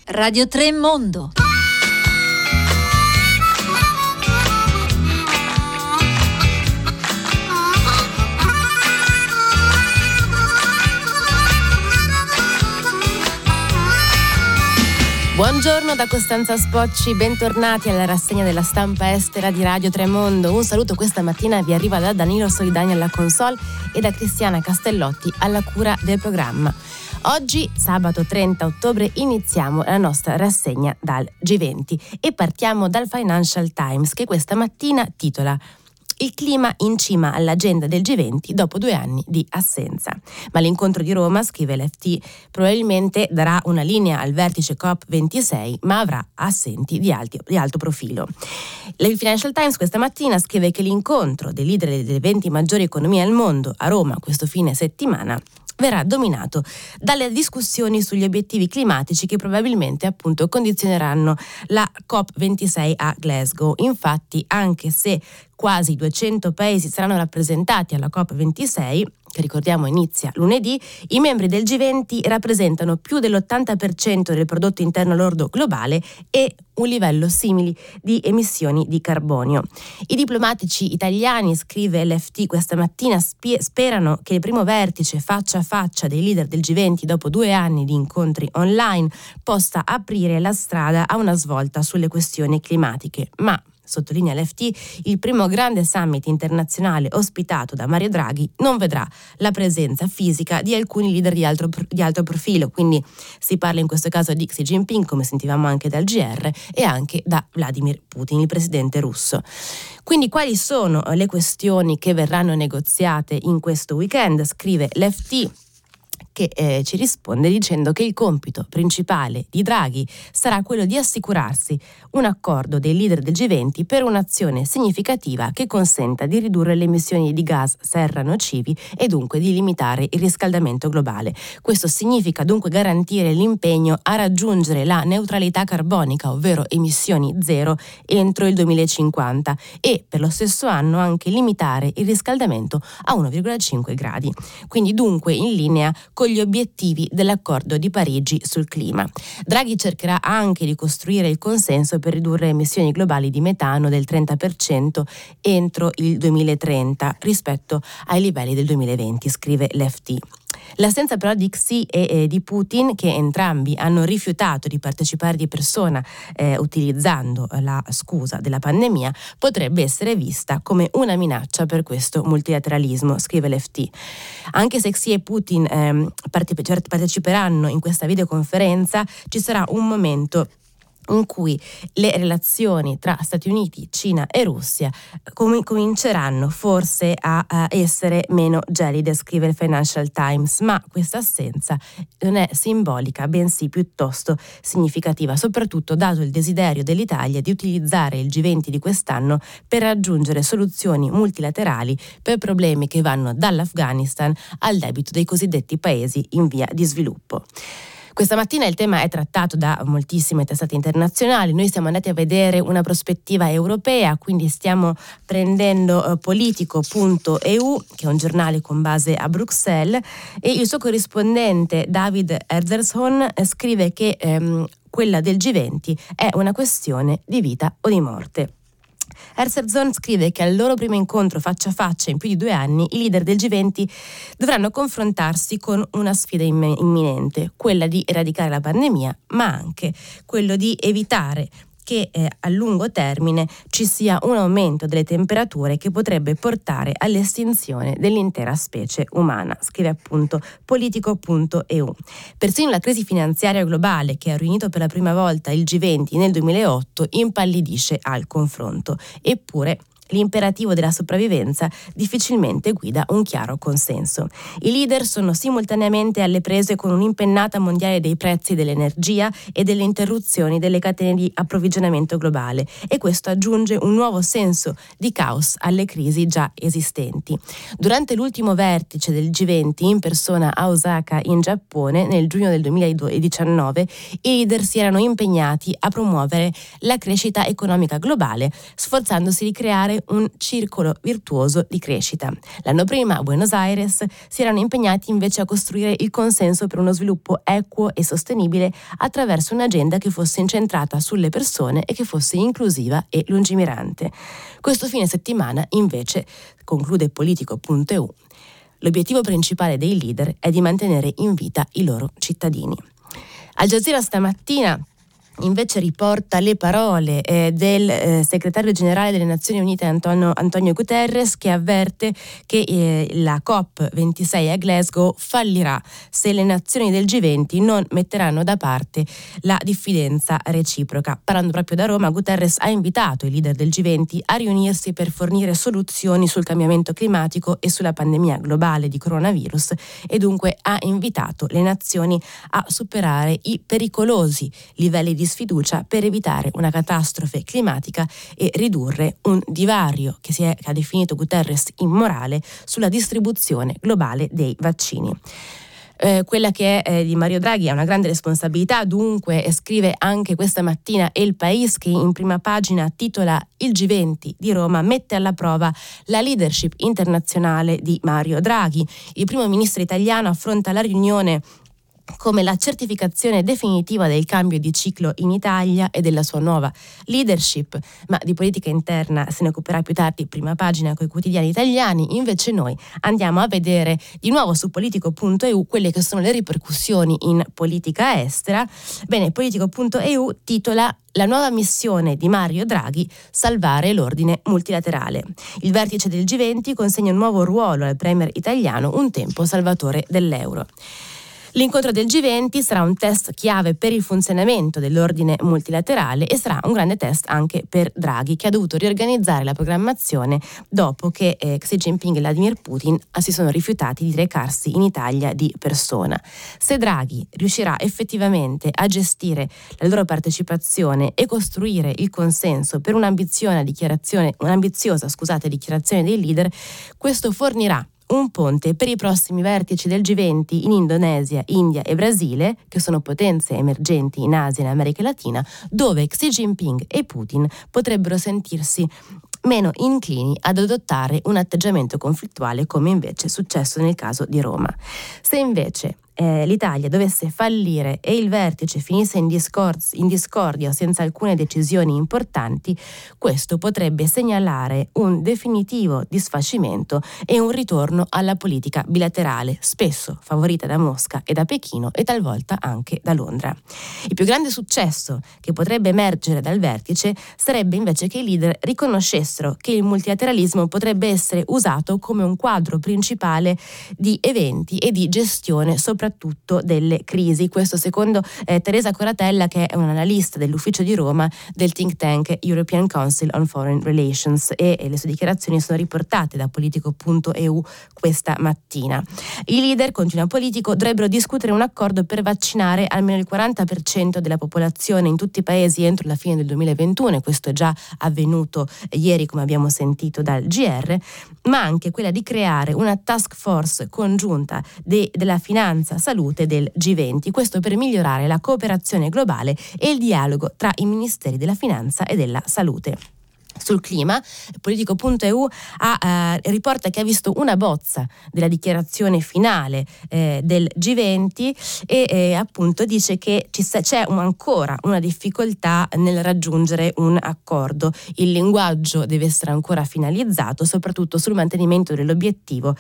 Radio 3 Mondo. Buongiorno da Costanza Spocci, bentornati alla rassegna della stampa estera di Radio 3 Mondo. Un saluto questa mattina vi arriva da Danilo Solidani alla console e da Cristiana Castellotti alla cura del programma. Oggi, sabato 30 ottobre, iniziamo la nostra rassegna dal G20 e partiamo dal Financial Times, che questa mattina titola: il clima in cima all'agenda del G20 dopo 2 anni di assenza. Ma l'incontro di Roma, scrive l'FT, probabilmente darà una linea al vertice COP26, ma avrà assenti di alto profilo. Il Financial Times questa mattina scrive che l'incontro dei leader delle 20 maggiori economie al mondo a Roma questo fine settimana verrà dominato dalle discussioni sugli obiettivi climatici che probabilmente appunto condizioneranno la COP26 a Glasgow. Infatti, anche se quasi 200 paesi saranno rappresentati alla COP26, che ricordiamo inizia lunedì, i membri del G20 rappresentano più dell'80% del prodotto interno lordo globale e un livello simile di emissioni di carbonio. I diplomatici italiani, scrive l'FT questa mattina, sperano che il primo vertice faccia a faccia dei leader del G20 dopo 2 anni di incontri online possa aprire la strada a una svolta sulle questioni climatiche. Ma, sottolinea l'FT, il primo grande summit internazionale ospitato da Mario Draghi non vedrà la presenza fisica di alcuni leader di alto profilo, quindi si parla in questo caso di Xi Jinping, come sentivamo anche dal GR, e anche da Vladimir Putin, il presidente russo. Quindi quali sono le questioni che verranno negoziate in questo weekend? Scrive l'FT, che ci risponde dicendo che il compito principale di Draghi sarà quello di assicurarsi un accordo dei leader del G20 per un'azione significativa che consenta di ridurre le emissioni di gas serra nocivi e dunque di limitare il riscaldamento globale. Questo significa dunque garantire l'impegno a raggiungere la neutralità carbonica, ovvero emissioni zero, entro il 2050 e per lo stesso anno anche limitare il riscaldamento a 1,5 gradi. Quindi dunque in linea con gli obiettivi dell'accordo di Parigi sul clima. Draghi cercherà anche di costruire il consenso per ridurre le emissioni globali di metano del 30% entro il 2030 rispetto ai livelli del 2020, scrive l'FT. L'assenza però di Xi e di Putin, che entrambi hanno rifiutato di partecipare di persona utilizzando la scusa della pandemia, potrebbe essere vista come una minaccia per questo multilateralismo, scrive l'FT. Anche se Xi e Putin parteciperanno in questa videoconferenza, ci sarà un momento in cui le relazioni tra Stati Uniti, Cina e Russia cominceranno forse a essere meno gelide, scrive il Financial Times, ma questa assenza non è simbolica, bensì piuttosto significativa, soprattutto dato il desiderio dell'Italia di utilizzare il G20 di quest'anno per raggiungere soluzioni multilaterali per problemi che vanno dall'Afghanistan al debito dei cosiddetti paesi in via di sviluppo. Questa mattina il tema è trattato da moltissime testate internazionali. Noi siamo andati a vedere una prospettiva europea, quindi stiamo prendendo Politico.eu, che è un giornale con base a Bruxelles, e il suo corrispondente David Erzersson scrive che quella del G20 è una questione di vita o di morte. Erzersson scrive che al loro primo incontro faccia a faccia in più di 2 anni i leader del G20 dovranno confrontarsi con una sfida imminente, quella di eradicare la pandemia, ma anche quello di evitare che a lungo termine ci sia un aumento delle temperature che potrebbe portare all'estinzione dell'intera specie umana, scrive appunto Politico.eu. Persino la crisi finanziaria globale, che ha riunito per la prima volta il G20 nel 2008, impallidisce al confronto. Eppure l'imperativo della sopravvivenza difficilmente guida un chiaro consenso. I leader sono simultaneamente alle prese con un'impennata mondiale dei prezzi dell'energia e delle interruzioni delle catene di approvvigionamento globale, e questo aggiunge un nuovo senso di caos alle crisi già esistenti. Durante l'ultimo vertice del G20 in persona a Osaka in Giappone nel giugno del 2019, i leader si erano impegnati a promuovere la crescita economica globale, sforzandosi di creare creare un circolo virtuoso di crescita. L'anno prima a Buenos Aires si erano impegnati invece a costruire il consenso per uno sviluppo equo e sostenibile attraverso un'agenda che fosse incentrata sulle persone e che fosse inclusiva e lungimirante. Questo fine settimana, invece, conclude Politico.eu, l'obiettivo principale dei leader è di mantenere in vita i loro cittadini. Al Jazeera stamattina invece riporta le parole del segretario generale delle Nazioni Unite Antonio Guterres, che avverte che la COP26 a Glasgow fallirà se le nazioni del G20 non metteranno da parte la diffidenza reciproca. Parlando proprio da Roma, Guterres ha invitato i leader del G20 a riunirsi per fornire soluzioni sul cambiamento climatico e sulla pandemia globale di coronavirus e dunque ha invitato le nazioni a superare i pericolosi livelli di sfiducia per evitare una catastrofe climatica e ridurre un divario che ha definito Guterres immorale sulla distribuzione globale dei vaccini. Quella che è di Mario Draghi è una grande responsabilità, dunque scrive anche questa mattina El País, che in prima pagina titola "Il G20 di Roma mette alla prova la leadership internazionale di Mario Draghi". Il primo ministro italiano affronta la riunione come la certificazione definitiva del cambio di ciclo in Italia e della sua nuova leadership, ma di politica interna se ne occuperà più tardi, prima pagina con i quotidiani italiani. Invece noi andiamo a vedere di nuovo su Politico.eu quelle che sono le ripercussioni in politica estera. Bene, Politico.eu titola "La nuova missione di Mario Draghi, salvare l'ordine multilaterale". Il vertice del G20 consegna un nuovo ruolo al premier italiano, un tempo salvatore dell'euro. L'incontro del G20 sarà un test chiave per il funzionamento dell'ordine multilaterale e sarà un grande test anche per Draghi, che ha dovuto riorganizzare la programmazione dopo che Xi Jinping e Vladimir Putin si sono rifiutati di recarsi in Italia di persona. Se Draghi riuscirà effettivamente a gestire la loro partecipazione e costruire il consenso per un'ambiziosa dichiarazione dei leader, questo fornirà un ponte per i prossimi vertici del G20 in Indonesia, India e Brasile, che sono potenze emergenti in Asia e in America Latina, dove Xi Jinping e Putin potrebbero sentirsi meno inclini ad adottare un atteggiamento conflittuale, come invece è successo nel caso di Roma. Se invece l'Italia dovesse fallire e il vertice finisse in discordia senza alcune decisioni importanti, questo potrebbe segnalare un definitivo disfacimento e un ritorno alla politica bilaterale, spesso favorita da Mosca e da Pechino e talvolta anche da Londra. Il più grande successo che potrebbe emergere dal vertice sarebbe invece che i leader riconoscessero che il multilateralismo potrebbe essere usato come un quadro principale di eventi e di gestione soprattutto delle crisi. Questo secondo Teresa Coratella, che è un'analista dell'ufficio di Roma del think tank European Council on Foreign Relations, e le sue dichiarazioni sono riportate da Politico.eu questa mattina. I leader, continua Politico, dovrebbero discutere un accordo per vaccinare almeno il 40% della popolazione in tutti i paesi entro la fine del 2021, e questo è già avvenuto ieri, come abbiamo sentito dal GR, ma anche quella di creare una task force congiunta della finanza salute del G20, questo per migliorare la cooperazione globale e il dialogo tra i ministeri della finanza e della salute. Sul clima, Politico.eu riporta che ha visto una bozza della dichiarazione finale del G20 e appunto dice che c'è ancora una difficoltà nel raggiungere un accordo. Il linguaggio deve essere ancora finalizzato, soprattutto sul mantenimento dell'obiettivo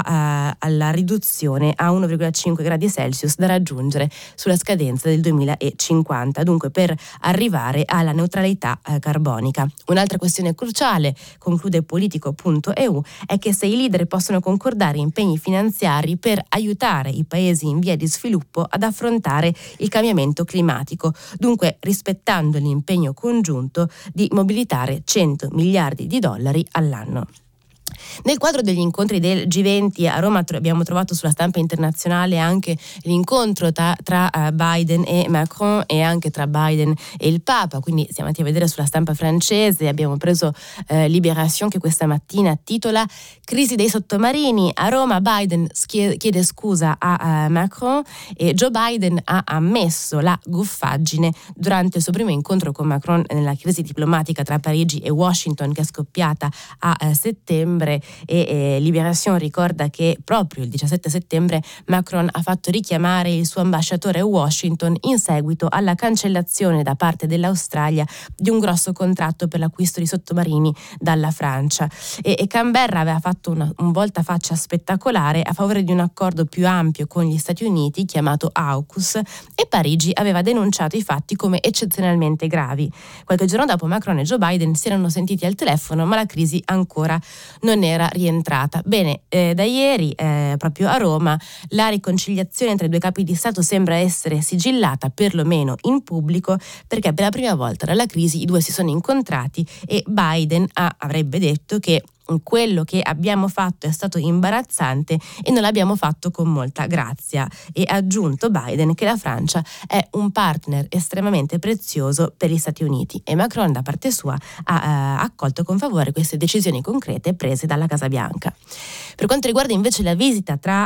alla riduzione a 1,5 gradi Celsius da raggiungere sulla scadenza del 2050, dunque per arrivare alla neutralità carbonica. Un'altra questione cruciale, conclude Politico.eu, è che se i leader possono concordare impegni finanziari per aiutare i paesi in via di sviluppo ad affrontare il cambiamento climatico, dunque rispettando l'impegno congiunto di mobilitare 100 miliardi di dollari all'anno. Nel quadro degli incontri del G20 a Roma abbiamo trovato sulla stampa internazionale anche l'incontro tra Biden e Macron e anche tra Biden e il Papa, quindi siamo andati a vedere sulla stampa francese, abbiamo preso Libération che questa mattina titola "Crisi dei sottomarini, a Roma Biden chiede scusa a Macron e Joe Biden ha ammesso la goffaggine durante il suo primo incontro con Macron nella crisi diplomatica tra Parigi e Washington che è scoppiata a settembre. E Libération ricorda che proprio il 17 settembre Macron ha fatto richiamare il suo ambasciatore a Washington in seguito alla cancellazione da parte dell'Australia di un grosso contratto per l'acquisto di sottomarini dalla Francia e Canberra aveva fatto un voltafaccia spettacolare a favore di un accordo più ampio con gli Stati Uniti chiamato AUKUS e Parigi aveva denunciato i fatti come eccezionalmente gravi. Qualche giorno dopo Macron e Joe Biden si erano sentiti al telefono ma la crisi ancora non era rientrata. Bene, da ieri proprio a Roma la riconciliazione tra i due capi di Stato sembra essere sigillata perlomeno in pubblico perché per la prima volta dalla crisi i due si sono incontrati e Biden avrebbe detto che quello che abbiamo fatto è stato imbarazzante e non l'abbiamo fatto con molta grazia e ha aggiunto Biden che la Francia è un partner estremamente prezioso per gli Stati Uniti e Macron da parte sua ha accolto con favore queste decisioni concrete prese dalla Casa Bianca. Per quanto riguarda invece la visita tra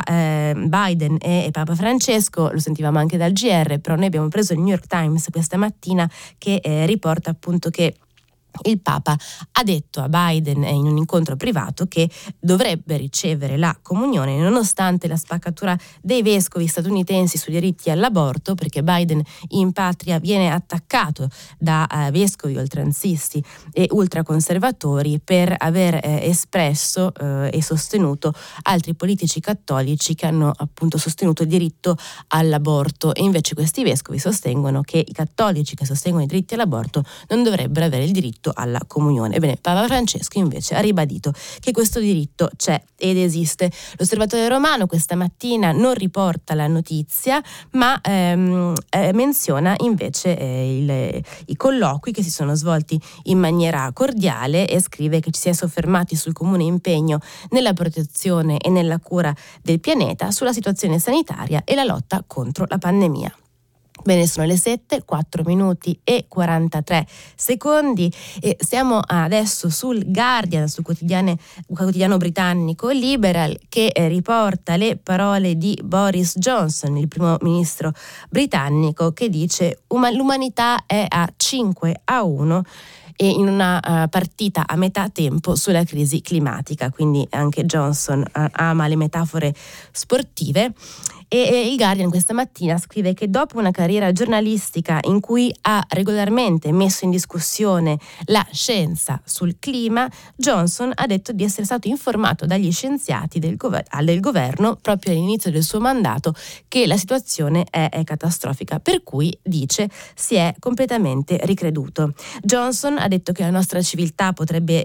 Biden e Papa Francesco, lo sentivamo anche dal GR, però noi abbiamo preso il New York Times questa mattina che riporta appunto che il Papa ha detto a Biden in un incontro privato che dovrebbe ricevere la comunione nonostante la spaccatura dei vescovi statunitensi sui diritti all'aborto, perché Biden in patria viene attaccato da vescovi oltranzisti e ultraconservatori per aver espresso e sostenuto altri politici cattolici che hanno appunto sostenuto il diritto all'aborto, e invece questi vescovi sostengono che i cattolici che sostengono i diritti all'aborto non dovrebbero avere il diritto alla comunione. Ebbene, Papa Francesco invece ha ribadito che questo diritto c'è ed esiste. L'Osservatore Romano questa mattina non riporta la notizia, ma menziona invece i colloqui che si sono svolti in maniera cordiale e scrive che ci si è soffermati sul comune impegno nella protezione e nella cura del pianeta, sulla situazione sanitaria e la lotta contro la pandemia. Bene, sono le 7, 4 minuti e 43 secondi e siamo adesso sul Guardian, sul quotidiano britannico Liberal, che riporta le parole di Boris Johnson, il primo ministro britannico, che dice l'umanità è a 5-1 e in una partita a metà tempo sulla crisi climatica, quindi anche Johnson ama le metafore sportive. E il Guardian questa mattina scrive che dopo una carriera giornalistica in cui ha regolarmente messo in discussione la scienza sul clima, Johnson ha detto di essere stato informato dagli scienziati del governo proprio all'inizio del suo mandato che la situazione è catastrofica, per cui, dice, si è completamente ricreduto. Johnson ha detto che la nostra civiltà potrebbe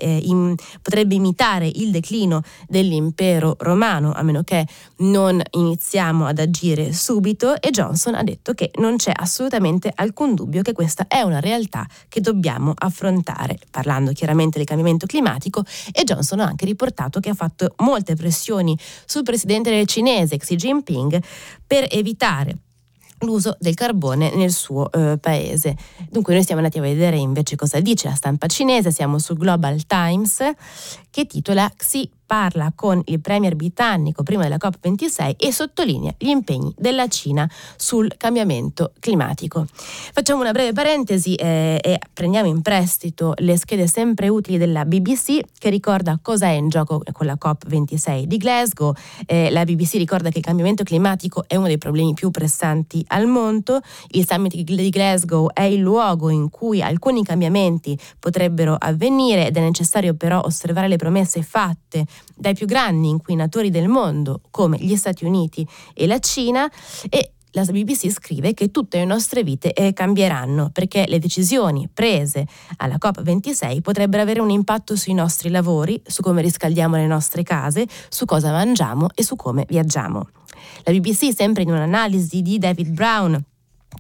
imitare il declino dell'impero romano, a meno che non iniziamo ad agire subito, e Johnson ha detto che non c'è assolutamente alcun dubbio che questa è una realtà che dobbiamo affrontare, parlando chiaramente del cambiamento climatico. E Johnson ha anche riportato che ha fatto molte pressioni sul presidente cinese Xi Jinping per evitare l'uso del carbone nel suo paese. Dunque noi siamo andati a vedere invece cosa dice la stampa cinese. Siamo sul Global Times, che titola "Xi parla con il premier britannico prima della COP26 e sottolinea gli impegni della Cina sul cambiamento climatico". Facciamo una breve parentesi e prendiamo in prestito le schede sempre utili della BBC, che ricorda cosa è in gioco con la COP26 di Glasgow. La BBC ricorda che il cambiamento climatico è uno dei problemi più pressanti al mondo. Il summit di Glasgow è il luogo in cui alcuni cambiamenti potrebbero avvenire ed è necessario però osservare le promesse fatte dai più grandi inquinatori del mondo come gli Stati Uniti e la Cina. E la BBC scrive che tutte le nostre vite cambieranno, perché le decisioni prese alla COP26 potrebbero avere un impatto sui nostri lavori, su come riscaldiamo le nostre case, su cosa mangiamo e su come viaggiamo. La BBC, sempre in un'analisi di David Brown,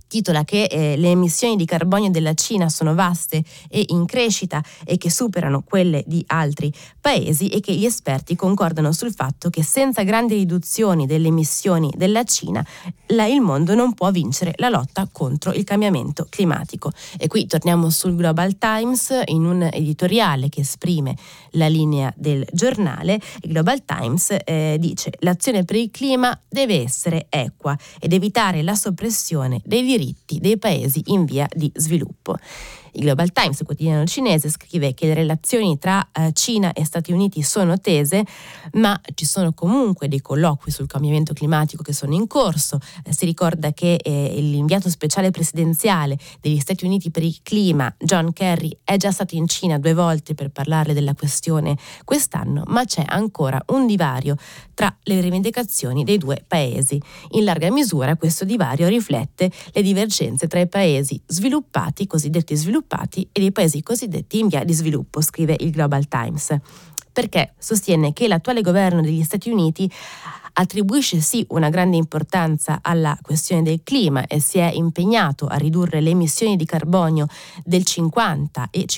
titola che le emissioni di carbonio della Cina sono vaste e in crescita e che superano quelle di altri paesi, e che gli esperti concordano sul fatto che senza grandi riduzioni delle emissioni della Cina il mondo non può vincere la lotta contro il cambiamento climatico. E qui torniamo sul Global Times, in un editoriale che esprime la linea del giornale. Il Global Times dice: l'azione per il clima deve essere equa ed evitare la soppressione dei diritti dei paesi in via di sviluppo. Il Global Times, il quotidiano cinese, scrive che le relazioni tra Cina e Stati Uniti sono tese, ma ci sono comunque dei colloqui sul cambiamento climatico che sono in corso. Si ricorda che l'inviato speciale presidenziale degli Stati Uniti per il clima, John Kerry, è già stato in Cina 2 volte per parlare della questione quest'anno, ma c'è ancora un divario tra le rivendicazioni dei 2 paesi. In larga misura questo divario riflette le divergenze tra i paesi sviluppati, cosiddetti sviluppati, e dei paesi cosiddetti in via di sviluppo, scrive il Global Times, perché sostiene che l'attuale governo degli Stati Uniti attribuisce sì una grande importanza alla questione del clima e si è impegnato a ridurre le emissioni di carbonio del 50 e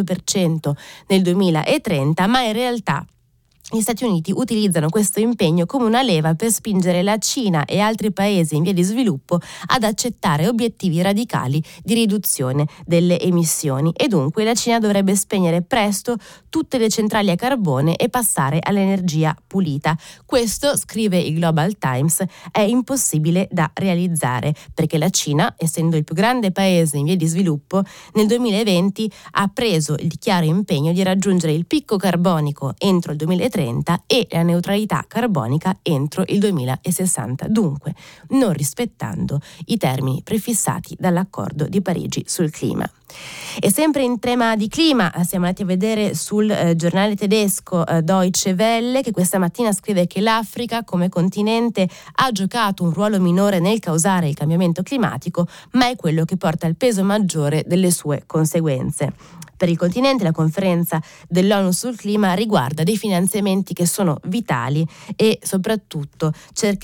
52% nel 2030, ma in realtà gli Stati Uniti utilizzano questo impegno come una leva per spingere la Cina e altri paesi in via di sviluppo ad accettare obiettivi radicali di riduzione delle emissioni, e dunque la Cina dovrebbe spegnere presto tutte le centrali a carbone e passare all'energia pulita. Questo, scrive il Global Times, è impossibile da realizzare perché la Cina, essendo il più grande paese in via di sviluppo, nel 2020 ha preso il chiaro impegno di raggiungere il picco carbonico entro il 2030 e la neutralità carbonica entro il 2060, dunque non rispettando i termini prefissati dall'accordo di Parigi sul clima. E sempre in tema di clima siamo andati a vedere sul giornale tedesco Deutsche Welle, che questa mattina scrive che l'Africa come continente ha giocato un ruolo minore nel causare il cambiamento climatico, ma è quello che porta il peso maggiore delle sue conseguenze. Per il continente la conferenza dell'ONU sul clima riguarda dei finanziamenti che sono vitali e soprattutto si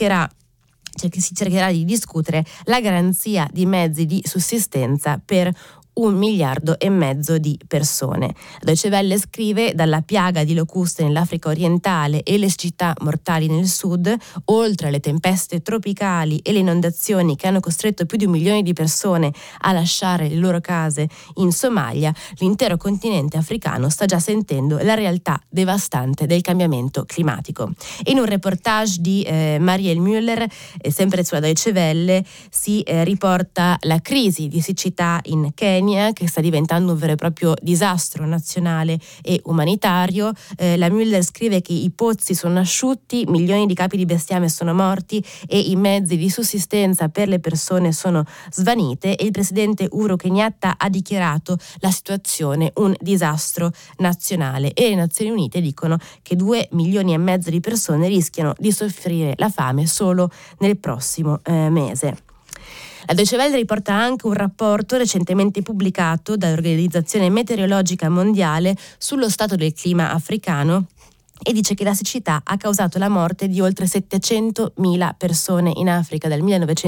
cercherà di discutere la garanzia di mezzi di sussistenza per 1,5 miliardi di persone. Deutsche Welle scrive: dalla piaga di locuste nell'Africa orientale e le siccità mortali nel sud, oltre alle tempeste tropicali e le inondazioni che hanno costretto più di 1 milione di persone a lasciare le loro case in Somalia, l'intero continente africano sta già sentendo la realtà devastante del cambiamento climatico. In un reportage di Marielle Müller, sempre sulla Deutsche Welle, si riporta la crisi di siccità in Kenya, che sta diventando un vero e proprio disastro nazionale e umanitario. La Müller scrive che i pozzi sono asciutti, milioni di capi di bestiame sono morti e i mezzi di sussistenza per le persone sono svanite, e il presidente Uhuru Kenyatta ha dichiarato la situazione un disastro nazionale, e le Nazioni Unite dicono che 2,5 milioni di persone rischiano di soffrire la fame solo nel prossimo mese. La Deutsche Welle riporta anche un rapporto recentemente pubblicato dall'Organizzazione Meteorologica Mondiale sullo stato del clima africano, e dice che la siccità ha causato la morte di oltre 700.000 persone in Africa dal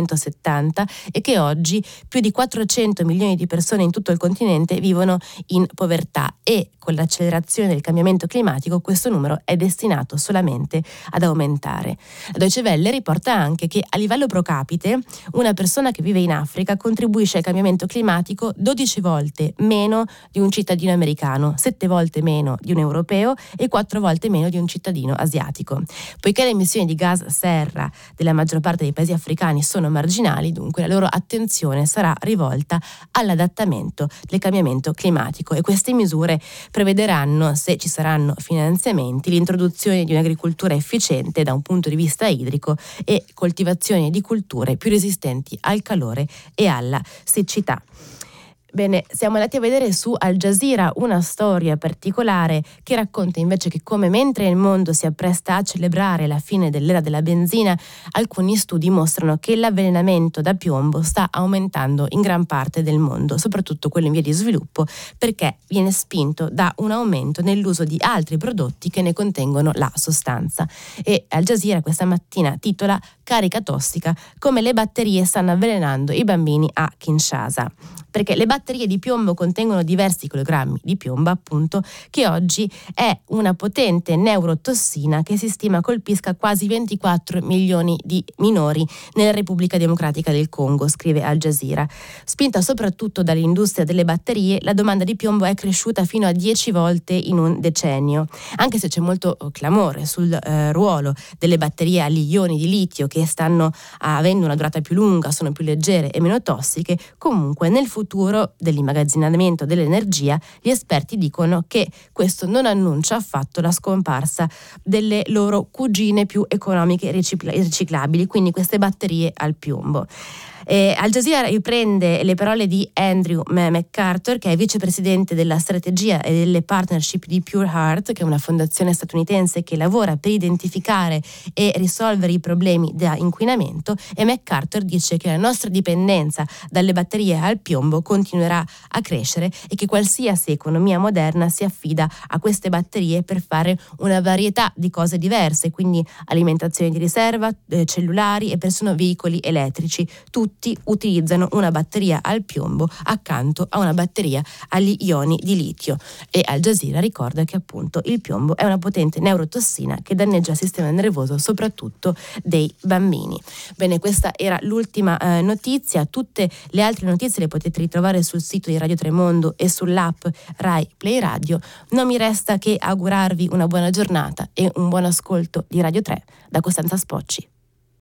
1970 e che oggi più di 400 milioni di persone in tutto il continente vivono in povertà, e con l'accelerazione del cambiamento climatico questo numero è destinato solamente ad aumentare. La Deutsche Welle riporta anche che a livello pro capite una persona che vive in Africa contribuisce al cambiamento climatico 12 volte meno di un cittadino americano, 7 volte meno di un europeo e 4 volte meno di un cittadino asiatico. Poiché le emissioni di gas serra della maggior parte dei paesi africani sono marginali, dunque la loro attenzione sarà rivolta all'adattamento del cambiamento climatico, e queste misure prevederanno, se ci saranno finanziamenti, l'introduzione di un'agricoltura efficiente da un punto di vista idrico e coltivazione di culture più resistenti al calore e alla siccità. Bene, siamo andati a vedere su Al Jazeera una storia particolare che racconta invece che come mentre il mondo si appresta a celebrare la fine dell'era della benzina, alcuni studi mostrano che l'avvelenamento da piombo sta aumentando in gran parte del mondo, soprattutto quello in via di sviluppo, perché viene spinto da un aumento nell'uso di altri prodotti che ne contengono la sostanza. E Al Jazeera questa mattina titola "Carica tossica, come le batterie stanno avvelenando i bambini a Kinshasa", perché le batterie di piombo contengono diversi chilogrammi di piombo, appunto, che oggi è una potente neurotossina che si stima colpisca quasi 24 milioni di minori nella Repubblica Democratica del Congo, scrive Al Jazeera. Spinta soprattutto dall'industria delle batterie, la domanda di piombo è cresciuta fino a 10 volte in un decennio, anche se c'è molto clamore sul ruolo delle batterie agli ioni di litio che stanno avendo una durata più lunga, sono più leggere e meno tossiche. Comunque nel futuro dell'immagazzinamento dell'energia gli esperti dicono che questo non annuncia affatto la scomparsa delle loro cugine più economiche e riciclabili, quindi queste batterie al piombo. Al Jazeera riprende le parole di Andrew MacArthur, che è vicepresidente della strategia e delle partnership di Pure Heart, che è una fondazione statunitense che lavora per identificare e risolvere i problemi da inquinamento, e MacArthur dice che la nostra dipendenza dalle batterie al piombo continuerà a crescere e che qualsiasi economia moderna si affida a queste batterie per fare una varietà di cose diverse, quindi alimentazione di riserva, cellulari e persino veicoli elettrici. Tutti utilizzano una batteria al piombo accanto a una batteria agli ioni di litio. E Al Jazeera ricorda che appunto il piombo è una potente neurotossina che danneggia il sistema nervoso, soprattutto dei bambini. Bene, questa era l'ultima notizia. Tutte le altre notizie le potete ritrovare sul sito di Radio Tremondo e sull'app Rai Play Radio. Non mi resta che augurarvi una buona giornata e un buon ascolto di Radio 3 da Costanza Spocci.